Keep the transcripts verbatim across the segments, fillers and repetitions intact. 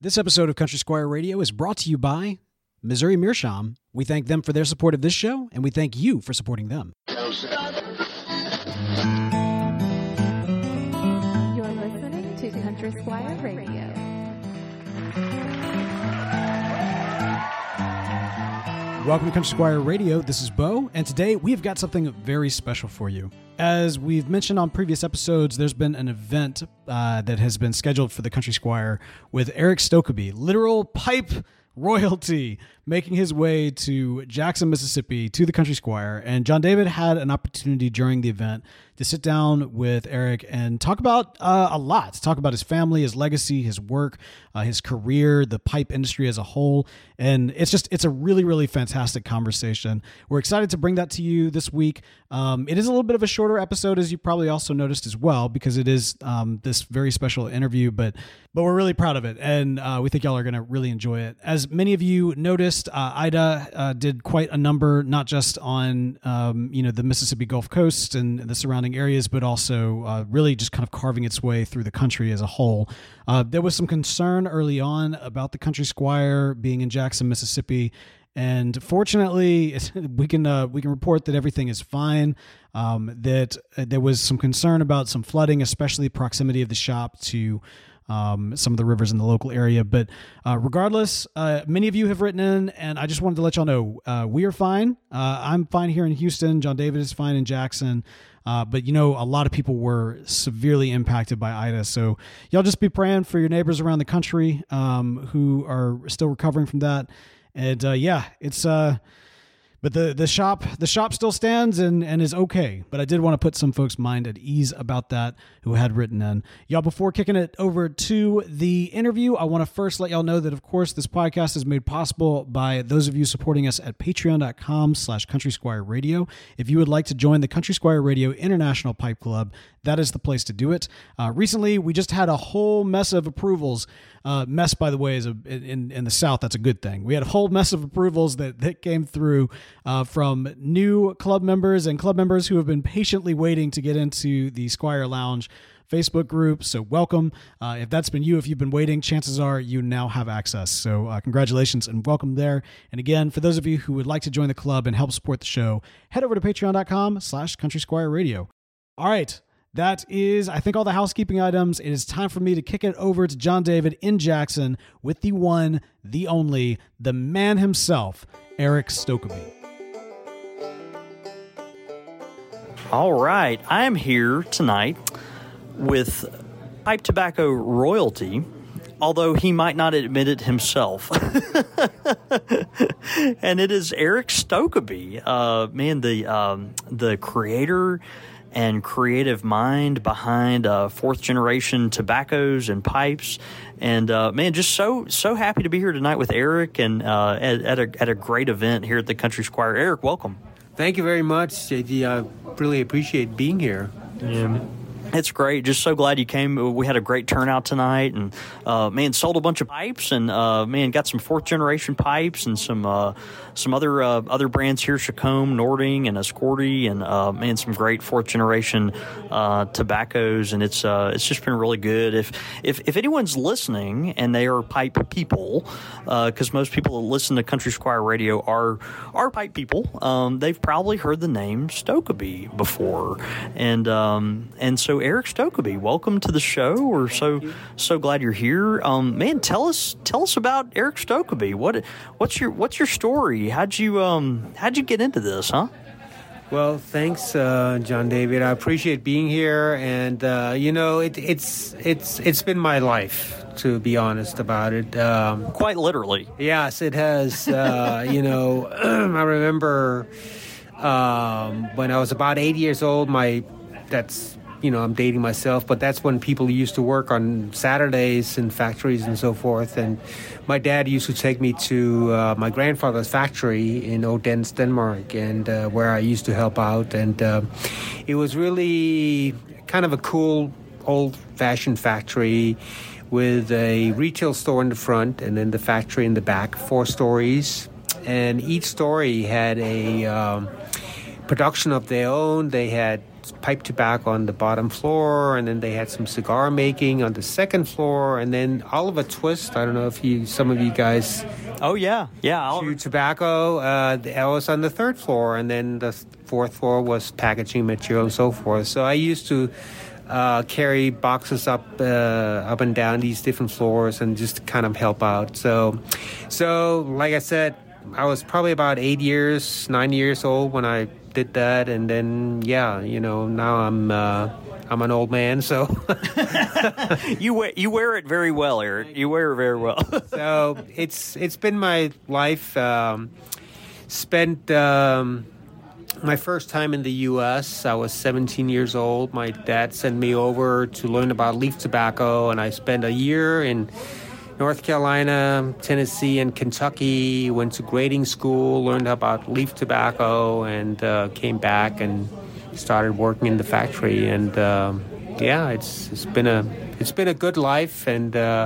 This episode of Country Squire Radio is brought to you by Missouri Meerschaum. We thank them for their support of this show, and we thank you for supporting them. You're listening to Country Squire Radio. Welcome to Country Squire Radio. This is Bo, and today we've got something very special for you. As we've mentioned on previous episodes, there's been an event uh, that has been scheduled for the Country Squire with Eric Stokkebye, literal pipe royalty, making his way to Jackson, Mississippi, to the Country Squire. And John David had an opportunity during the event to sit down with Eric and talk about uh, a lot, talk about his family, his legacy, his work, uh, his career, the pipe industry as a whole. And it's just, it's a really, really fantastic conversation. We're excited to bring that to you this week. Um, it is a little bit of a shorter episode, as you probably also noticed as well, because it is um, this very special interview, but but we're really proud of it. And uh, we think y'all are going to really enjoy it. As many of you noticed, uh, Ida uh, did quite a number, not just on um, you know the Mississippi Gulf Coast and the surrounding areas, but also uh, really just kind of carving its way through the country as a whole. Uh, there was some concern early on about the Country Squire being in Jackson, Mississippi. And fortunately, we can uh, we can report that everything is fine. Um, that uh, there was some concern about some flooding, especially proximity of the shop to um, some of the rivers in the local area. But uh, regardless, uh, many of you have written in, and I just wanted to let y'all know uh, we are fine. Uh, I'm fine here in Houston. John David is fine in Jackson. Uh, but, you know, a lot of people were severely impacted by Ida. So y'all just be praying for your neighbors around the country um, who are still recovering from that. And uh, yeah, it's uh, but the the shop the shop still stands and, and is okay. But I did want to put some folks' mind at ease about that who had written in. Y'all, before kicking it over to the interview, I want to first let y'all know that, of course, this podcast is made possible by those of you supporting us at patreon.com slash Country Squire Radio. If you would like to join the Country Squire Radio International Pipe Club, that is the place to do it. Uh, recently, we just had a whole mess of approvals. Uh, mess, by the way, is a, in in the South. That's a good thing. We had a whole mess of approvals that, that came through uh, from new club members and club members who have been patiently waiting to get into the Squire Lounge Facebook group. So welcome. Uh, if that's been you, if you've been waiting, chances are you now have access. So uh, congratulations and welcome there. And again, for those of you who would like to join the club and help support the show, head over to patreon.com slash Country Squire Radio. All right. That is, I think, all the housekeeping items. It is time for me to kick it over to John David in Jackson with the one, the only, the man himself, Eric Stokkebye. All right. I am here tonight with pipe tobacco royalty, although he might not admit it himself. And it is Eric Stokkebye, uh, man, the um, the creator and creative mind behind uh, fourth generation tobaccos and pipes. And uh, man, just so so happy to be here tonight with Eric and uh, at, at, a, at a great event here at the Country Squire. Eric, welcome. Thank you very much, J D. I really appreciate being here. Yeah. It's great. Just so glad you came. We had a great turnout tonight, and uh, man, sold a bunch of pipes, and uh, man, got some fourth generation pipes and some uh, some other uh, other brands here: Chacombe, Nording, and Escorti, and uh, man, some great fourth generation uh, tobaccos. And it's uh, it's just been really good. If if if anyone's listening and they are pipe people, because uh, most people that listen to Country Squire Radio are are pipe people, um, they've probably heard the name Stokkebye before, and um, and so. Eric Stokkebye, welcome to the show. We're so so glad you're here. Um, man, tell us tell us about Eric Stokkebye. What what's your what's your story? How'd you um how'd you get into this, huh? Well, thanks, uh, John David. I appreciate being here, and uh, you know, it, it's it's it's been my life, to be honest about it. Um, Quite literally. Yes, it has. Uh, you know, I remember um, when I was about eight years old. My that's. You know, I'm dating myself, but that's when people used to work on Saturdays in factories and so forth. And my dad used to take me to uh, my grandfather's factory in Odense, Denmark, and uh, where I used to help out. And uh, it was really kind of a cool, old-fashioned factory with a retail store in the front and then the factory in the back, four stories. And each story had a um, production of their own. They had pipe tobacco on the bottom floor, and then they had some cigar making on the second floor, and then Oliver Twist. I don't know if you, some of you guys, oh yeah, yeah, chew tobacco. Uh, that was on the third floor, and then the fourth floor was packaging material and so forth. So I used to uh, carry boxes up, uh, up and down these different floors, and just kind of help out. So, so like I said, I was probably about eight years, nine years old when I did that, and then yeah, you know, now I'm uh, I'm an old man, so you wear you wear it very well, Eric. You wear it very well. So it's it's been my life. Um, spent um, my first time in the U S I was seventeen years old. My dad sent me over to learn about leaf tobacco, and I spent a year in North Carolina, Tennessee, and Kentucky. Went to grading school, learned about leaf tobacco, and uh, came back and started working in the factory. And um, yeah, it's it's been a it's been a good life, and uh,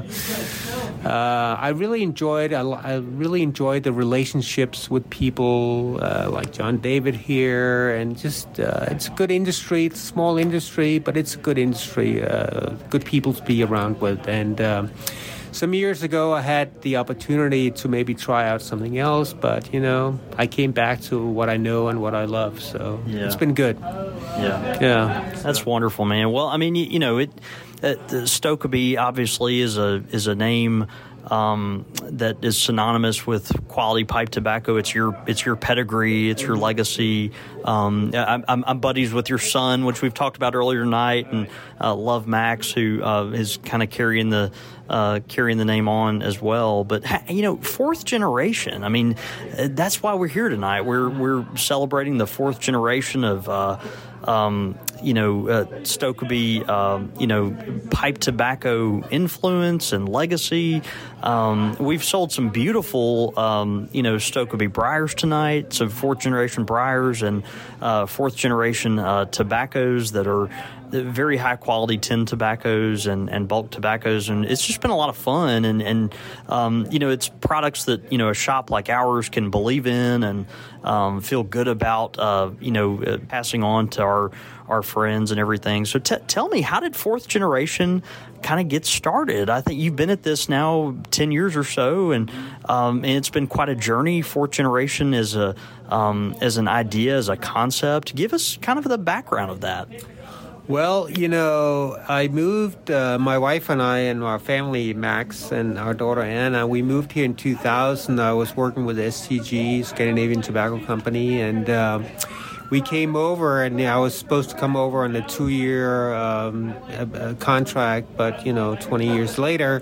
uh, I really enjoyed I, I really enjoyed the relationships with people uh, like John David here, and just uh, it's a good industry. It's a small industry, but it's a good industry. Uh, good people to be around with, and. Um, Some years ago, I had the opportunity to maybe try out something else, but, you know, I came back to what I know and what I love, so yeah. It's been good. Yeah. Yeah. That's wonderful, man. Well, I mean, you, you know, it uh, the Stokeby obviously is a is a name um, that is synonymous with quality pipe tobacco. It's your it's your pedigree, it's your legacy. Um, I'm, I'm, I'm buddies with your son, which we've talked about earlier tonight, and uh, love Max, who uh, is kind of carrying the uh, carrying the name on as well. But you know, fourth generation. I mean, that's why we're here tonight. We're we're celebrating the fourth generation of. Uh, Um, you know, uh, Stokeby, um, you know, pipe tobacco influence and legacy. Um, we've sold some beautiful, um, you know, Stokeby briars tonight, some fourth generation briars and uh, fourth generation uh, tobaccos that are very high quality tin tobaccos and, and bulk tobaccos. And it's just been a lot of fun. And, and um, you know, it's products that, you know, a shop like ours can believe in and um, feel good about, uh, you know, uh, passing on to our, our friends and everything. So t- tell me, how did fourth generation kind of get started? I think you've been at this now ten years or so, and, um, and it's been quite a journey. Fourth generation is a, um, as an idea, as a concept. Give us kind of the background of that. Well, you know, I moved, uh, my wife and I and our family, Max, and our daughter Anna, we moved here in two thousand. I was working with S T G, Scandinavian Tobacco Company, and uh, we came over, and I was supposed to come over on a two-year um, a, a contract, but, you know, twenty years later.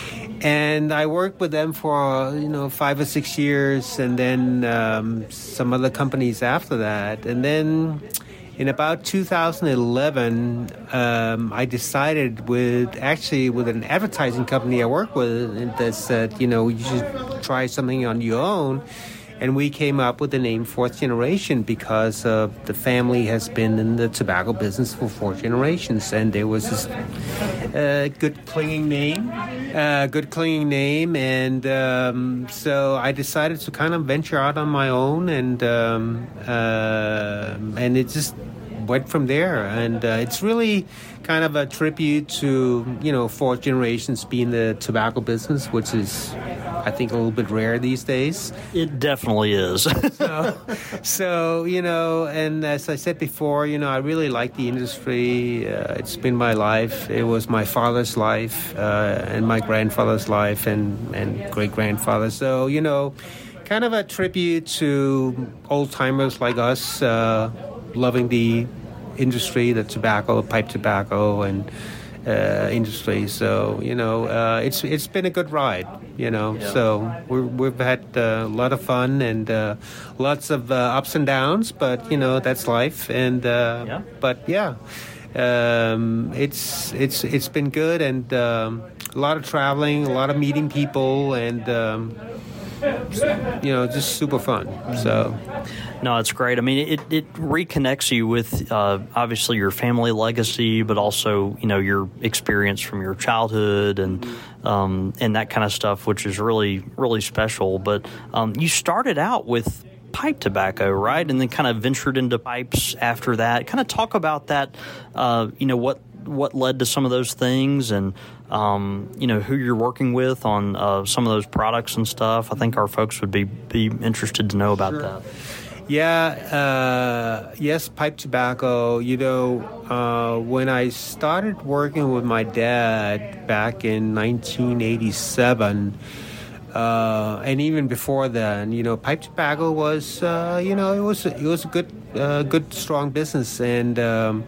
And I worked with them for, you know, five or six years, and then um, some other companies after that. And then in about two thousand eleven, um, I decided with, actually with an advertising company I work with that said, you know, you should try something on your own. And we came up with the name Fourth Generation because uh, the family has been in the tobacco business for four generations. And there was this uh, good clinging name, uh, good clinging name. And um, so I decided to kind of venture out on my own, and um, uh, and it just went from there. And uh, it's really kind of a tribute to, you know, four generations being the tobacco business, which is, I think, a little bit rare these days. It definitely is. so, so, you know, and as I said before, you know, I really like the industry. Uh, it's been my life. It was my father's life uh, and my grandfather's life and, and great-grandfather. So, you know, kind of a tribute to old-timers like us, uh, loving the industry, the tobacco, pipe tobacco, and uh, industry. So, you know, uh, it's it's been a good ride, you know. Yeah. So we're, we've had uh, a lot of fun and uh, lots of uh, ups and downs, but, you know, that's life. And uh, yeah. But, yeah, um, it's, it's, it's been good, and um, a lot of traveling, a lot of meeting people, and, um, you know, just super fun. So... No, it's great. I mean, it, it reconnects you with, uh, obviously, your family legacy, but also, you know, your experience from your childhood and um, and that kind of stuff, which is really, really special. But um, you started out with pipe tobacco, right? And then kind of ventured into pipes after that. Kind of talk about that, uh, you know, what what led to some of those things, and um, you know, who you're working with on uh, some of those products and stuff. I think our folks would be, be interested to know about sure. that. Yeah, uh, yes, pipe tobacco. You know, uh, when I started working with my dad back in nineteen eighty-seven, uh, and even before then, you know, pipe tobacco was, uh, you know, it was it was a good, uh, good, strong business, and um,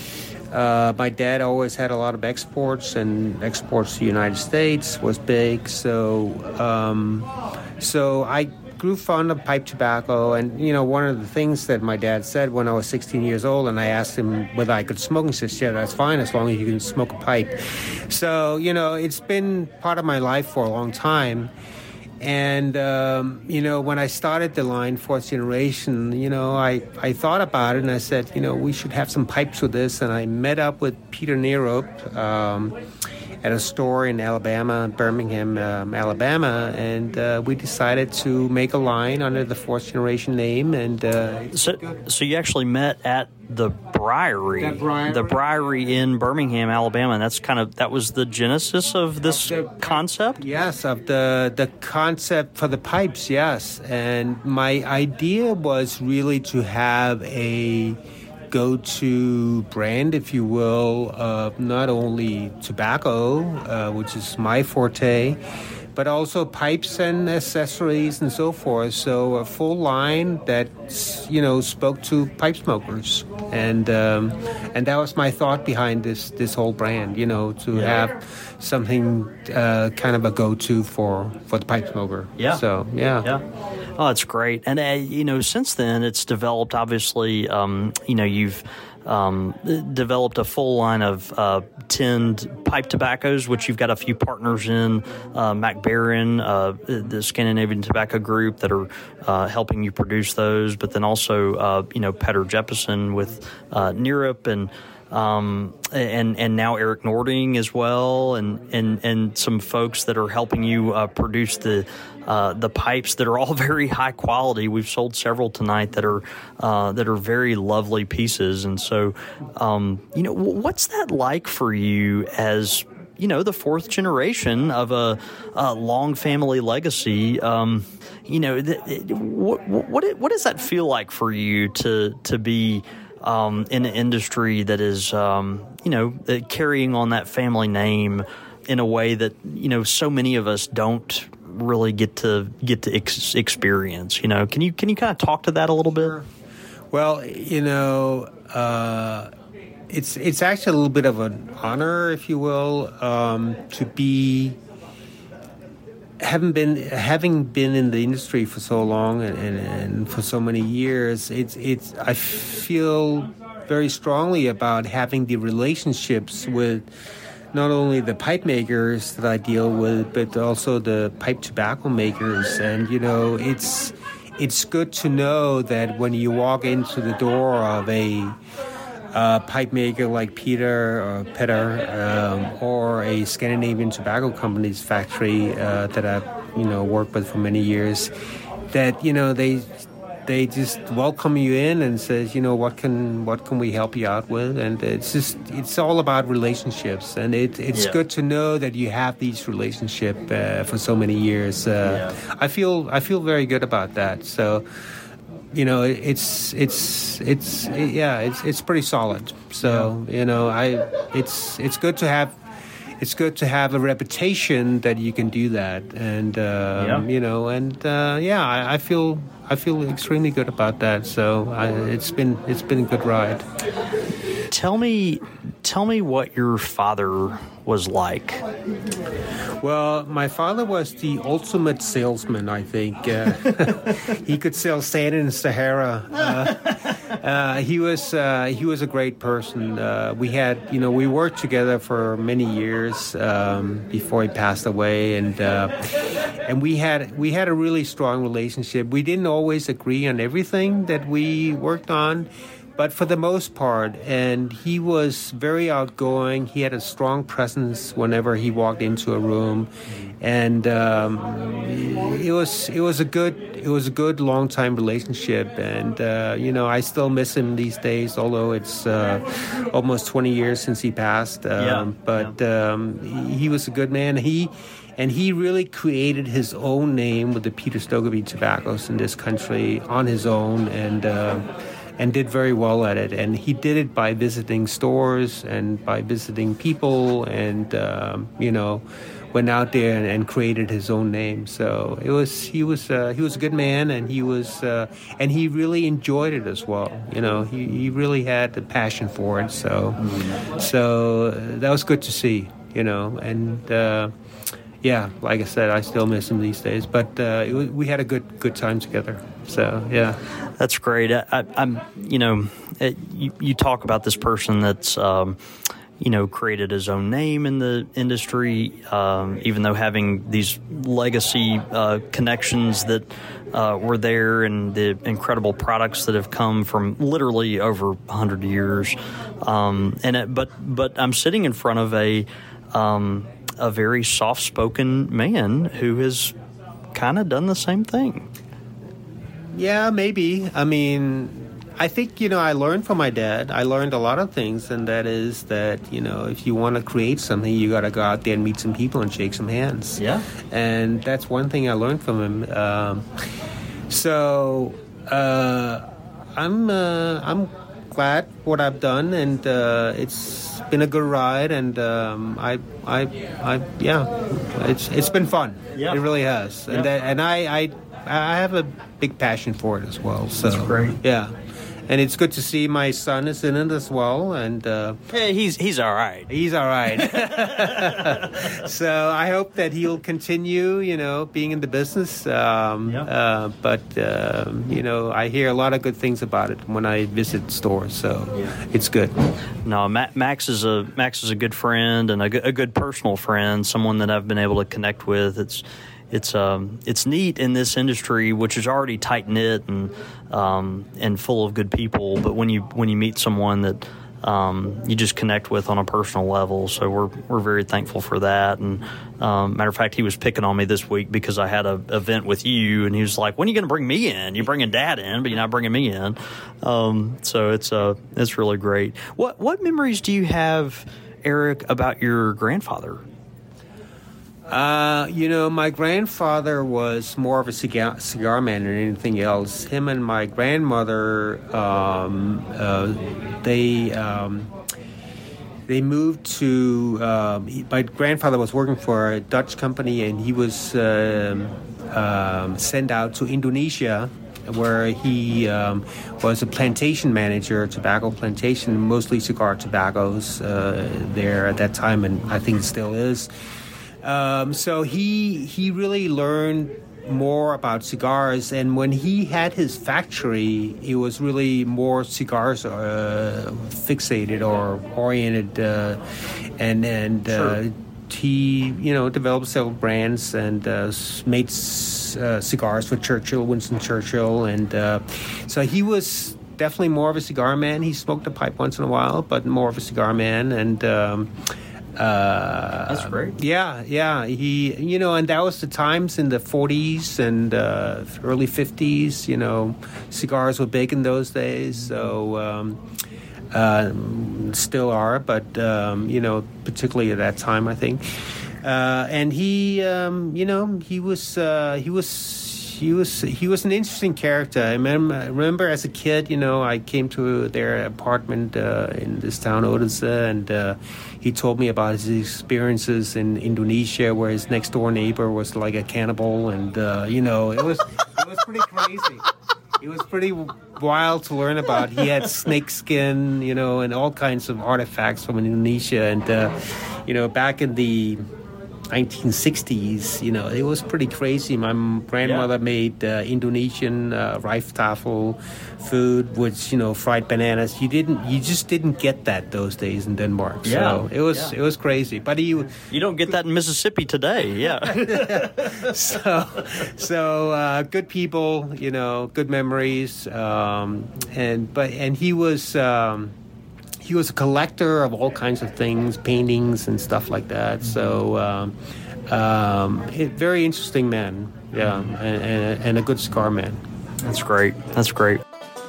uh, my dad always had a lot of exports, and exports to the United States was big. So, um, so I grew fond of pipe tobacco, and you know, one of the things that my dad said when I was sixteen years old, and I asked him whether I could smoke, he says, yeah, that's fine as long as you can smoke a pipe. So, you know, it's been part of my life for a long time. And, um, you know, when I started the line, fourth generation, you know, I, I thought about it, and I said, you know, we should have some pipes with this. And I met up with Peter Nerup, um, at a store in Alabama, Birmingham, um, Alabama, and uh, we decided to make a line under the fourth generation name. And uh, so, so you actually met at the Briary, the Briary, the Briary in Birmingham, Alabama, and that's kind of that was the genesis of this of the, concept. Yes, of the the concept for the pipes. Yes, and my idea was really to have a go-to brand, if you will, of not only tobacco, uh, which is my forte, but also pipes and accessories and so forth. So a full line that, you know, spoke to pipe smokers, and um, and that was my thought behind this this whole brand. You know, to yeah. have something uh, kind of a go-to for for the pipe smoker. Yeah. So yeah. Yeah. Oh, it's great. And, uh, you know, since then it's developed, obviously, um, you know, you've um, developed a full line of uh, tinned pipe tobaccos, which you've got a few partners in, uh, Mac Baren, uh, the Scandinavian Tobacco Group, that are uh, helping you produce those. But then also, uh, you know, Petter Jeppesen with uh, Nerup, and Um, and and now Eric Nording as well, and, and, and some folks that are helping you uh, produce the uh, the pipes that are all very high quality. We've sold several tonight that are uh, that are very lovely pieces. And so, um, you know, what's that like for you as, you know, the fourth generation of a, a long family legacy? Um, you know, th- th- what what what does that feel like for you to to be Um, in an industry that is, um, you know, carrying on that family name in a way that, you know, so many of us don't really get to get to ex- experience. You know, can you can you kind of talk to that a little bit? Well, you know, uh, it's it's actually a little bit of an honor, if you will, um, to be. Having been having been in the industry for so long and, and, and for so many years, it's it's I feel very strongly about having the relationships with not only the pipe makers that I deal with, but also the pipe tobacco makers. And you know, it's it's good to know that when you walk into the door of a Uh, pipe maker like Peter or Petter, um, or a Scandinavian Tobacco Company's factory uh, that I've, you know, worked with for many years, that, you know, they they just welcome you in and says, you know, what can what can we help you out with? And it's just it's all about relationships, and it, it's yeah. good to know that you have these relationships uh, for so many years. Uh, yeah. I feel I feel very good about that. So. You know, it's it's it's yeah, it's it's pretty solid. So yeah. you know, I it's it's good to have it's good to have a reputation that you can do that, and um, yeah. you know, and uh, yeah, I, I feel I feel extremely good about that. So I, it's been it's been a good ride. Tell me, tell me what your father was like. Well, my father was the ultimate salesman, I think. Uh, he could sell sand in Sahara. Uh, uh, he was uh, he was a great person. Uh, we had, you know, we worked together for many years um, before he passed away, and uh, and we had we had a really strong relationship. We didn't always agree on everything that we worked on, but for the most part, and he was very outgoing. He had a strong presence whenever he walked into a room, and um, it was it was a good it was a good long time relationship. And uh, you know, I still miss him these days, although it's uh, almost twenty years since he passed. Um, Yeah, but um, he, he was a good man. He. And he really created his own name with the Peter Stokkebye tobaccos in this country on his own, and uh, and did very well at it. And he did it by visiting stores and by visiting people, and um, you know, went out there and, and created his own name. So it was he was uh, he was a good man, and he was uh, and he really enjoyed it as well. You know, he, he really had the passion for it. So so that was good to see. You know, and. Uh, Yeah, like I said, I still miss him these days. But uh, it was, we had a good good time together. So yeah, that's great. I, I, I'm, you know, it, you, you talk about this person that's, um, you know, created his own name in the industry, um, even though having these legacy uh, connections that uh, were there, and the incredible products that have come from literally over a hundred years. Um, and it, but but I'm sitting in front of a. Um, a very soft-spoken man who has kind of done the same thing. Yeah, maybe. I mean, I think, you know, I learned from my dad. I learned a lot of things, and that is that, you know, if you want to create something, you got to go out there and meet some people and shake some hands. Yeah. And that's one thing I learned from him. Um, so uh, I'm uh, I'm glad what I've done, and uh, it's been a good ride, and um, I, I, I, yeah, it's it's been fun. Yeah. It really has, and Yeah. that, and I, I, I have a big passion for it as well. So That's great. Yeah, and it's good to see my son is in it as well, and uh, Hey, he's he's all right. he's all right. So I hope that he'll continue, you know, being in the business. Um, Yeah. uh, but um, you know, I hear a lot of good things about it when I visit stores, so it's good. No, Ma- Max is a Max is a good friend, and a good, a good personal friend, someone that I've been able to connect with. It's it's um it's neat in this industry, which is already tight knit and um and full of good people. But when you when you meet someone that um, you just connect with on a personal level, so we're we're very thankful for that. And um, matter of fact, he was picking on me this week because I had an event with you, and he was like, "When are you going to bring me in? You're bringing Dad in, but you're not bringing me in." Um, so it's uh it's really great. What what memories do you have, Eric, about your grandfather? Uh, you know, my grandfather was more of a cigar, cigar man than anything else. Him and my grandmother, um, uh, they um, they moved to. Um, he, my grandfather was working for a Dutch company, and he was um, um, sent out to Indonesia, where he um, was a plantation manager, tobacco plantation, mostly cigar tobaccos uh, there at that time, and I think it still is. Um, so he he really learned more about cigars, and when he had his factory, it was really more cigars uh, fixated or oriented, uh, and and uh, Sure. he you know developed several brands and uh, made uh, cigars for Churchill, Winston Churchill, and uh, so he was definitely more of a cigar man. He smoked a pipe once in a while, but more of a cigar man, and. Um, Uh, That's great. Yeah, yeah. He, you know, and that was the times in the forties and uh, early fifties. You know, cigars were big in those days, so um, uh, still are, but um, you know, particularly at that time, I think. Uh, and he, um, you know, he was uh, he was. He was he was an interesting character. I remember, I remember as a kid, you know, I came to their apartment uh, in this town, Odense, and uh, he told me about his experiences in Indonesia, where his next door neighbor was like a cannibal, and uh, you know, it was it was pretty crazy. It was pretty wild to learn about. He had snake skin, you know, and all kinds of artifacts from Indonesia, and uh, you know, back in the nineteen sixties, you know, it was pretty crazy. My grandmother yeah. made uh, Indonesian uh, Reiftafel food, which, you know, fried bananas. You didn't, you just didn't get that those days in Denmark. Yeah. So it was, yeah. it was crazy. But you, you don't get that in Mississippi today. Yeah. so, so uh, good people, you know, good memories, um, and but and he was. Um, He was a collector of all kinds of things, paintings and stuff like that. So, um, um, it, very interesting man, yeah, and, and, and a good cigar man. That's great. That's great.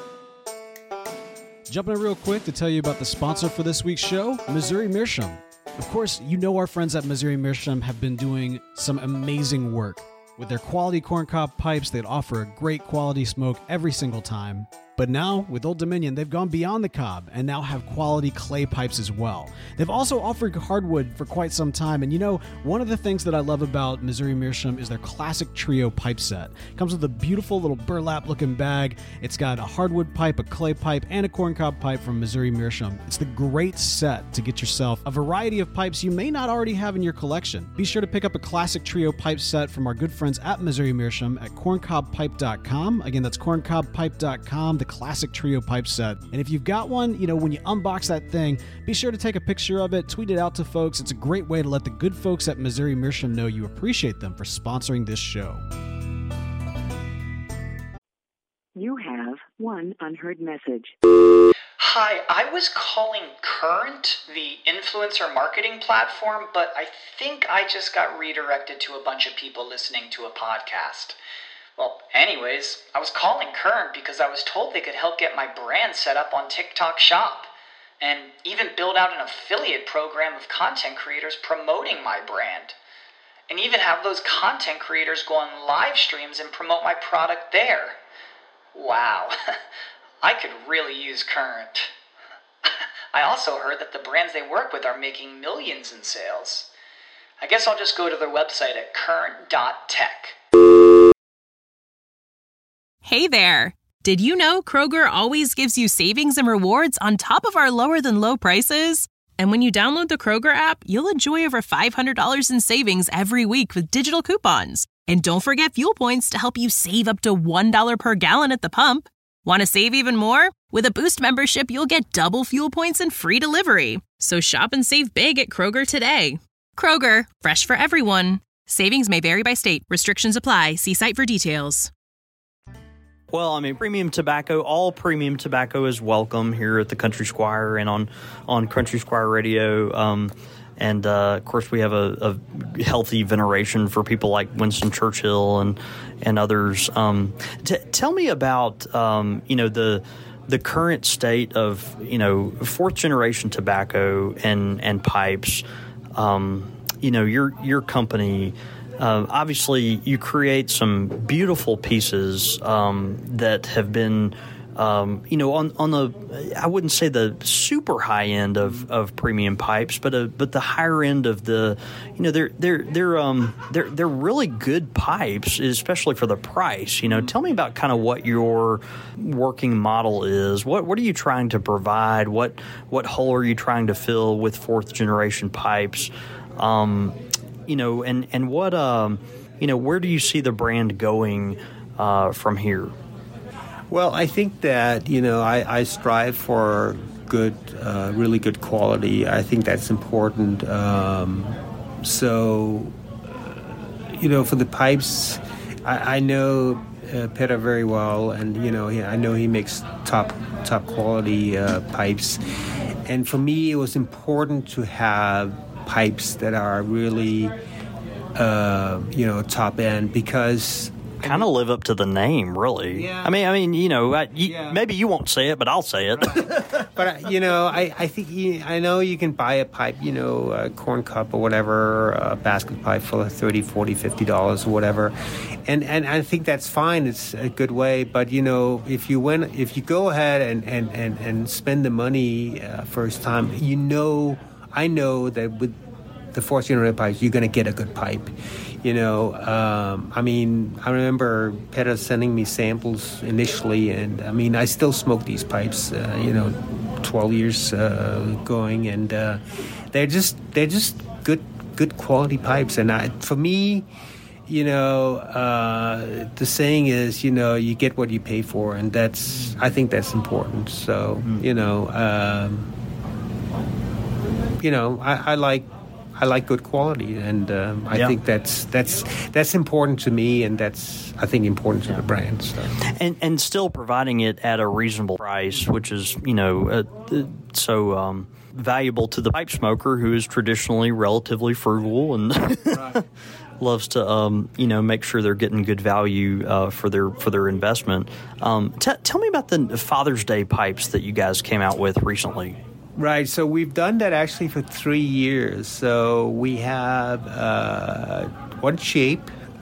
Jumping in real quick to tell you about the sponsor for this week's show, Missouri Meerschaum. Of course, you know our friends at Missouri Meerschaum have been doing some amazing work. With their quality corncob pipes, they'd offer a great quality smoke every single time. But now, with Old Dominion, they've gone beyond the cob and now have quality clay pipes as well. They've also offered hardwood for quite some time, and you know, one of the things that I love about Missouri Meerschaum is their classic trio pipe set. It comes with a beautiful little burlap-looking bag. It's got a hardwood pipe, a clay pipe, and a corncob pipe from Missouri Meerschaum. It's the great set to get yourself a variety of pipes you may not already have in your collection. Be sure to pick up a classic trio pipe set from our good friends at Missouri Meerschaum at corncob pipe dot com. Again, that's corncob pipe dot com. The classic trio pipe set. And if you've got one, you know, when you unbox that thing, be sure to take a picture of it, tweet it out to folks. It's a great way to let the good folks at Missouri Meerschaum know you appreciate them for sponsoring this show. You have one unheard message. Hi, I was calling Current, the influencer marketing platform, but I think I just got redirected to a bunch of people listening to a podcast. Well, anyways, I was calling Current because I was told they could help get my brand set up on TikTok Shop and even build out an affiliate program of content creators promoting my brand, and even have those content creators go on live streams and promote my product there. Wow, I could really use Current. I also heard that the brands they work with are making millions in sales. I guess I'll just go to their website at current dot tech. Hey there! Did you know Kroger always gives you savings and rewards on top of our lower-than-low prices? And when you download the Kroger app, you'll enjoy over five hundred dollars in savings every week with digital coupons. And don't forget fuel points to help you save up to one dollar per gallon at the pump. Want to save even more? With a Boost membership, you'll get double fuel points and free delivery. So shop and save big at Kroger today. Kroger, fresh for everyone. Savings may vary by state. Restrictions apply. See site for details. Well, I mean, premium tobacco, all premium tobacco is welcome here at the Country Squire and on, on Country Squire Radio. Um, and, uh, of course, we have a, a healthy veneration for people like Winston Churchill and and others. Um, t- tell me about, um, you know, the the current state of, you know, fourth-generation tobacco and, and pipes. Um, you know, your your company... Uh, obviously, you create some beautiful pieces um, that have been, um, you know, on, on the, I wouldn't say the super high end of, of premium pipes, but a, but the higher end of the, you know, they're they're they're um they're they're really good pipes, especially for the price. You know, tell me about kind of what your working model is. What what are you trying to provide? What what hole are you trying to fill with fourth generation pipes? Um, You know, and, and what, um, you know, where do you see the brand going uh, from here? Well, I think that, you know, I, I strive for good, uh, really good quality. I think that's important. Um, so, uh, you know, for the pipes, I, I know uh, Petter very well, and, you know, he, I know he makes top, top quality uh, pipes. And for me, it was important to have pipes that are really, uh, you know, top end, because kind of live up to the name, really. Yeah. I mean, I mean, you know, I, you, yeah. maybe you won't say it, but I'll say it. But you know, I, I think you, I know you can buy a pipe, you know, a corn cup or whatever, a basket pipe for thirty, forty, fifty dollars or whatever, and and I think that's fine. It's a good way. But you know, if you went, if you go ahead and and and, and spend the money uh, first time, you know. I know that with the fourth generation pipes, you're going to get a good pipe. You know, um, I mean, I remember Petter sending me samples initially, and I mean, I still smoke these pipes. Uh, you know, twelve years uh, going, and uh, they're just they're just good good quality pipes. And I, for me, you know, uh, the saying is, you know, you get what you pay for, and that's, I think that's important. So, mm-hmm. you know, um, you know, I, I like, I like good quality, and um, I yeah. think that's that's that's important to me, and that's, I think, important to yeah. the brand. So. And and still providing it at a reasonable price, which is, you know, uh, so um, valuable to the pipe smoker who is traditionally relatively frugal and right. loves to, um, you know, make sure they're getting good value uh, for their for their investment. Um, t- tell me about the Father's Day pipes that you guys came out with recently. Right, so we've done that actually for three years. So we have uh, one shape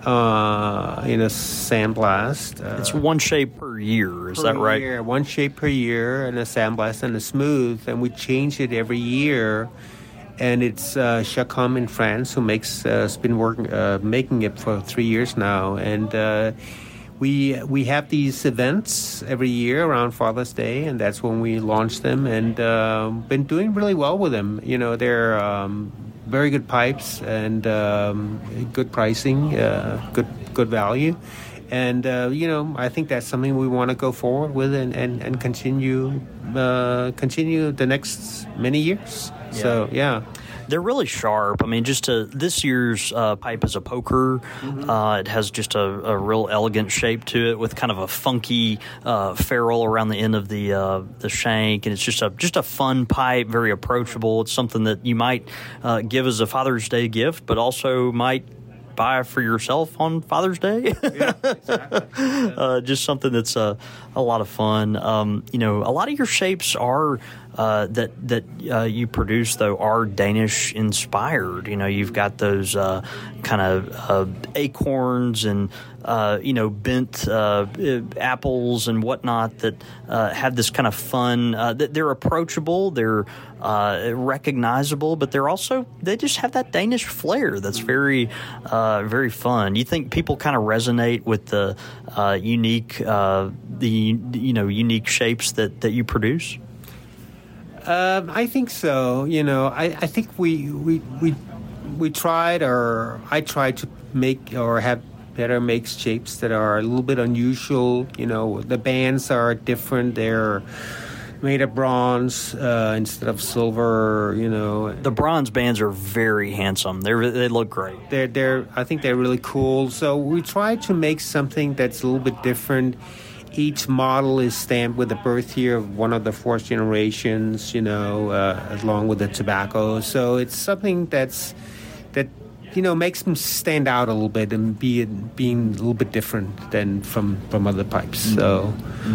uh, in a sandblast. Uh, it's one shape per year, is per that right? Year, one shape per year, and a sandblast and a smooth, and we change it every year. And it's uh, Chacom in France who makes uh, has been working uh, making it for three years now, and. Uh, We we have these events every year around Father's Day, and that's when we launch them, and uh, been doing really well with them. You know, they're um, very good pipes and um, good pricing, uh, good good value, and uh, you know, I think that's something we want to go forward with and and, and continue uh, continue the next many years. Yeah. So yeah. They're really sharp. I mean, just to, this year's uh, pipe is a poker. Mm-hmm. Uh, it has just a, a real elegant shape to it with kind of a funky uh, ferrule around the end of the uh, the shank, and it's just a just a fun pipe, very approachable. It's something that you might uh, give as a Father's Day gift, but also might buy for yourself on Father's Day. Yeah, exactly. Yeah. Uh, just something that's uh, a lot of fun. Um, you know, a lot of your shapes are uh, that that uh, you produce though are Danish inspired. You know, you've got those uh, kind of uh, acorns and uh, you know bent uh, apples and whatnot that uh, have this kind of fun. Uh, they're approachable. They're uh, recognizable, but they're also they just have that Danish flair that's very uh, very fun. You think people kind of resonate with the uh, unique uh, the you know unique shapes that, that you produce? Um, I think so. You know, I, I think we we we we tried, or I tried to make or have better make shapes that are a little bit unusual. You know, the bands are different. They're made of bronze uh, instead of silver. You know, the bronze bands are very handsome. They they look great. They're they're. I think they're really cool. So we tried to make something that's a little bit different. Each model is stamped with the birth year of one of the fourth generations, you know, uh, along with the tobacco. So it's something that's that you know makes them stand out a little bit and be being a little bit different than from, from other pipes. Mm-hmm. So,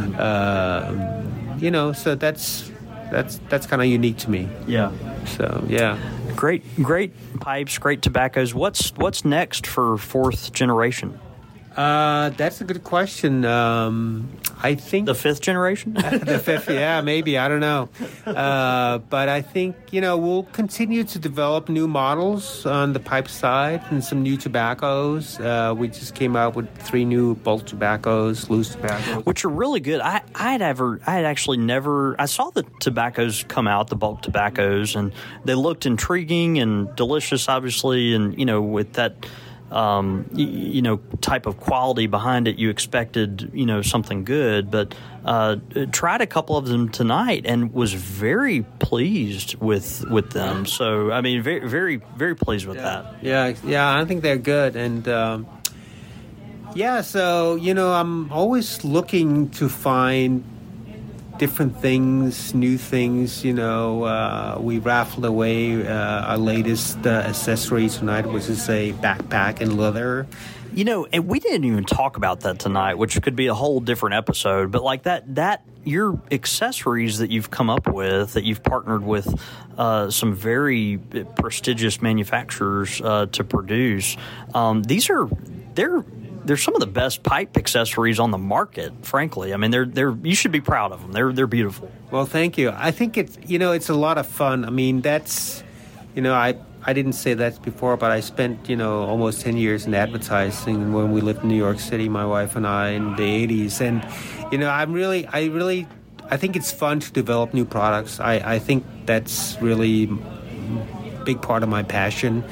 uh, you know, so that's that's that's kind of unique to me. Yeah. So yeah. Great, great pipes, great tobaccos. What's what's next for fourth generation? Uh, that's a good question. Um, I think the fifth generation. the fifth, yeah, maybe I don't know. Uh, but I think you know we'll continue to develop new models on the pipe side and some new tobaccos. Uh, we just came out with three new bulk tobaccos, loose tobaccos, which are really good. I I had ever I had actually never I saw the tobaccos come out, the bulk tobaccos, and they looked intriguing and delicious, obviously, and you know with that. Um, you, you know, type of quality behind it, you expected, you know, something good, but uh, tried a couple of them tonight and was very pleased with with them. So, I mean, very, very, very pleased with yeah. that. Yeah, yeah, I think they're good, and um, yeah, so you know, I'm always looking to find different things, new things. You know, uh, we raffled away uh, our latest uh, accessory tonight, which is a backpack in leather. You know, and we didn't even talk about that tonight, which could be a whole different episode. But like that, that your accessories that you've come up with, that you've partnered with uh, some very prestigious manufacturers uh, to produce. Um, these are they're. They're some of the best pipe accessories on the market, frankly. I mean, they're they're you should be proud of them. They're they're beautiful. Well, thank you. I think it's you know it's a lot of fun. I mean, that's you know I I didn't say that before, but I spent you know almost ten years in advertising when we lived in New York City, my wife and I, in the eighties, and you know I'm really I really I think it's fun to develop new products. I I think that's really a big part of my passion.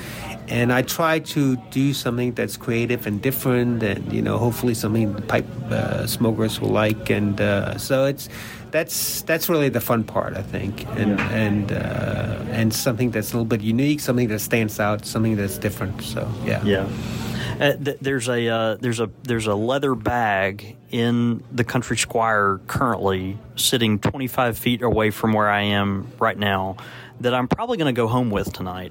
and I try to do something that's creative and different, and you know, hopefully something the pipe uh, smokers will like. And uh, so it's that's that's really the fun part, I think, and yeah. and uh, and something that's a little bit unique, something that stands out, something that's different. So yeah, yeah. Uh, th- there's a uh, there's a there's a leather bag in the Country Squire currently sitting twenty-five feet away from where I am right now that I'm probably going to go home with tonight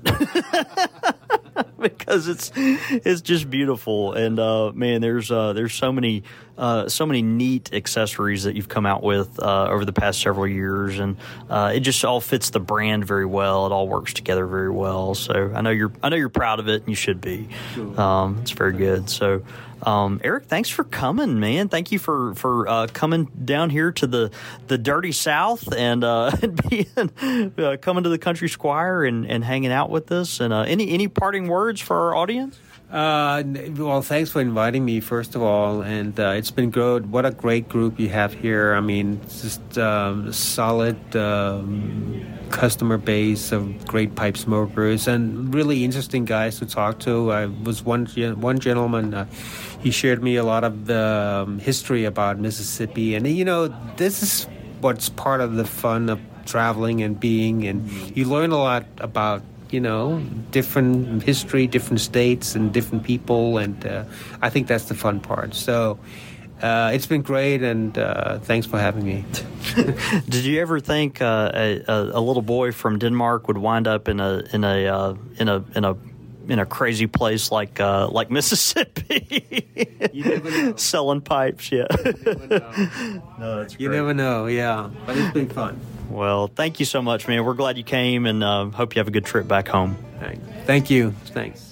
because it's it's just beautiful. And uh, man, there's uh, there's so many uh, so many neat accessories that you've come out with uh, over the past several years, and uh, it just all fits the brand very well. It all works together very well. So I know you're I know you're proud of it, and you should be. Um, it's very good. So. Um, Eric, thanks for coming, man. Thank you for for uh, coming down here to the, the dirty South and, uh, and being uh, coming to the Country Squire and, and hanging out with us. And uh, any any parting words for our audience? Uh, well, thanks for inviting me, first of all, and uh, it's been good. What a great group you have here. I mean, it's just um, solid um, customer base of great pipe smokers and really interesting guys to talk to. I was one one gentleman. Uh, he shared me a lot of the um, history about Mississippi, and you know, this is what's part of the fun of traveling and being, and you learn a lot about. You know, different history, different states, and different people, and uh, I think that's the fun part. So uh, it's been great, and uh, thanks for having me. Did you ever think uh, a, a little boy from Denmark would wind up in a in a uh, in a in a in a crazy place like uh, like Mississippi? You never know. Selling pipes, yeah. You never know. No, that's great. You never know, yeah. But it's been fun. Well, thank you so much, man. We're glad you came, and uh, hope you have a good trip back home. Thank you. Thanks.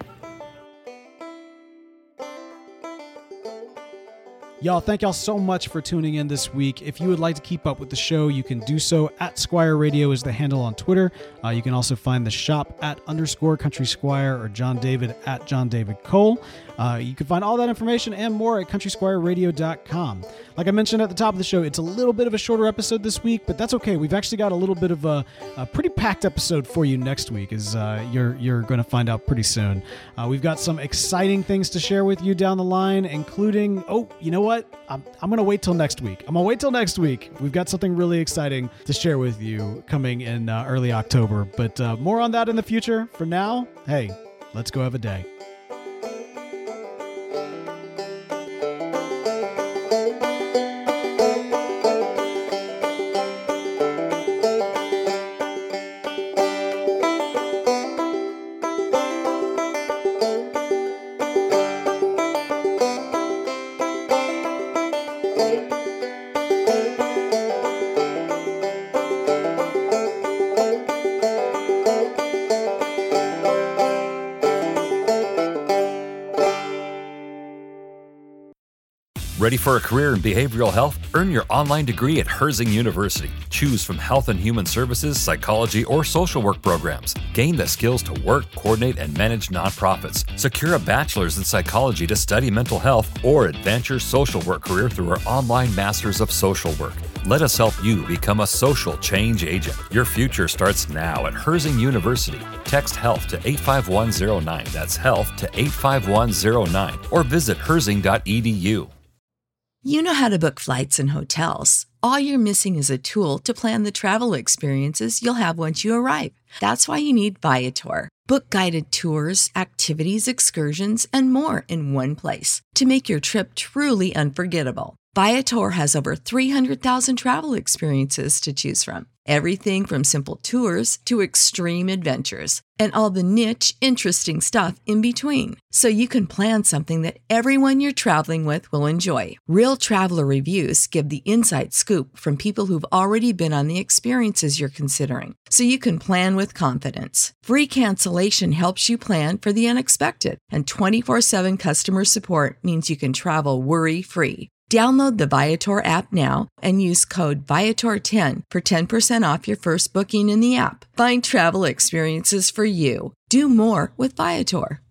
Y'all, thank y'all so much for tuning in this week. If you would like to keep up with the show, you can do so at Squire Radio is the handle on Twitter. Uh, you can also find the shop at underscore Country Squire or John David at John David Cole. Uh, you can find all that information and more at country squire radio dot com. Like I mentioned at the top of the show, it's a little bit of a shorter episode this week, but that's okay. We've actually got a little bit of a, a pretty packed episode for you next week, as uh, you're you're going to find out pretty soon. Uh, we've got some exciting things to share with you down the line, including, oh, you know what? I'm, I'm going to wait till next week. I'm going to wait till next week. We've got something really exciting to share with you coming in uh, early October, but uh, more on that in the future. For now, hey, let's go have a day. Ready for a career in behavioral health? Earn your online degree at Herzing University. Choose from health and human services, psychology, or social work programs. Gain the skills to work, coordinate, and manage nonprofits. Secure a bachelor's in psychology to study mental health, or advance your social work career through our online Masters of Social Work. Let us help you become a social change agent. Your future starts now at Herzing University. Text HEALTH to eight five one zero nine. That's HEALTH to eight five one zero nine. Or visit herzing dot e d u. You know how to book flights and hotels. All you're missing is a tool to plan the travel experiences you'll have once you arrive. That's why you need Viator. Book guided tours, activities, excursions, and more in one place to make your trip truly unforgettable. Viator has over three hundred thousand travel experiences to choose from. Everything from simple tours to extreme adventures and all the niche, interesting stuff in between. So you can plan something that everyone you're traveling with will enjoy. Real traveler reviews give the inside scoop from people who've already been on the experiences you're considering. So you can plan with confidence. Free cancellation helps you plan for the unexpected. And twenty-four seven customer support means you can travel worry-free. Download the Viator app now and use code Viator ten for ten percent off your first booking in the app. Find travel experiences for you. Do more with Viator.